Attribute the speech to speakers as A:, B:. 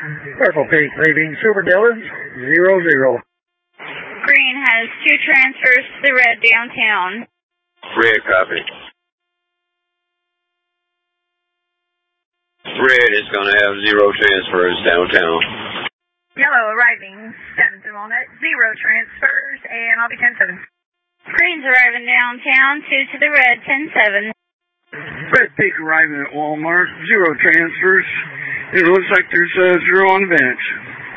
A: Purple Peak, leaving Super Dillon, 00.
B: Green has 2 transfers to the red downtown.
C: Red copy. Red is going to have 0 transfers downtown.
D: Yellow arriving 7-2 on it, 0 transfers, and I'll be 10-7.
B: Green's arriving downtown, 2 to the red, 10-7.
A: Red Peak arriving at Walmart, 0 transfers. It looks like there's 0 on the bench.